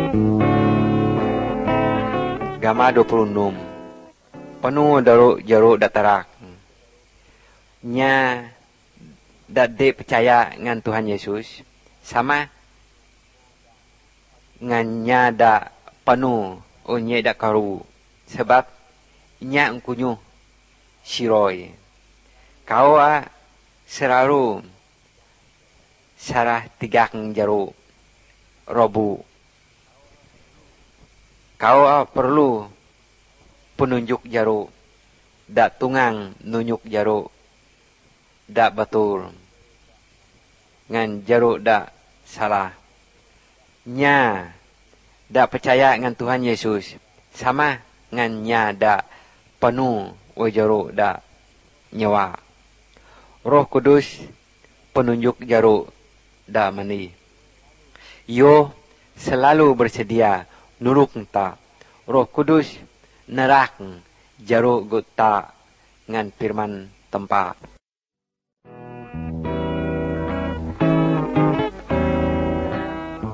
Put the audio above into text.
Gama 26. Penuh daruk jaruk datarak. Nya dade percaya ngan Tuhan Yesus sama ngan nya da penuh nya da karu sebab nya engkunyu siroi. Kau selalu sarah tigak jaruk robu. Kau perlu penunjuk jaruk, dak tungang nunjuk jaruk, dak betul, ngan jaruk dak salah. Nya dak percaya ngan Tuhan Yesus, sama ngan nya dak penuh jaruk dak nyawa. Roh Kudus penunjuk jaruk dak mani. Yo selalu bersedia nuruk ta. Roh Kudus nerak jaruk gota ngan firman tempat.